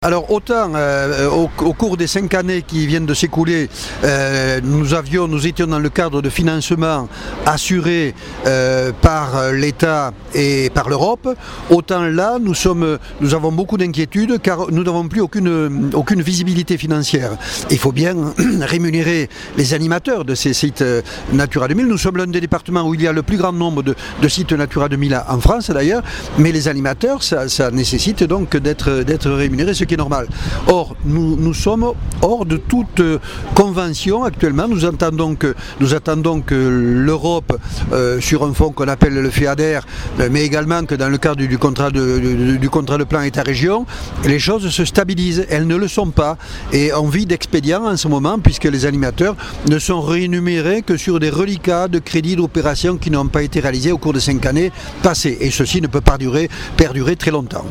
Alors autant au cours des 5 années qui viennent de s'écouler, nous étions dans le cadre de financement assuré par l'État et par l'Europe, autant là nous avons beaucoup d'inquiétudes car nous n'avons plus aucune visibilité financière. Il faut bien rémunérer les animateurs de ces sites Natura 2000. Nous sommes l'un des départements où il y a le plus grand nombre de sites Natura 2000 en France d'ailleurs, mais les animateurs ça nécessite donc d'être rémunérés, ce qui est normal. Or, nous sommes hors de toute convention actuellement. Nous attendons que l'Europe, sur un fonds qu'on appelle le FEADER, mais également que dans le cadre du contrat de plan État-région, les choses se stabilisent. Elles ne le sont pas. Et on vit d'expédients en ce moment, puisque les animateurs ne sont rémunérés que sur des reliquats de crédits d'opérations qui n'ont pas été réalisés au cours des 5 années passées. Et ceci ne peut pas perdurer très longtemps.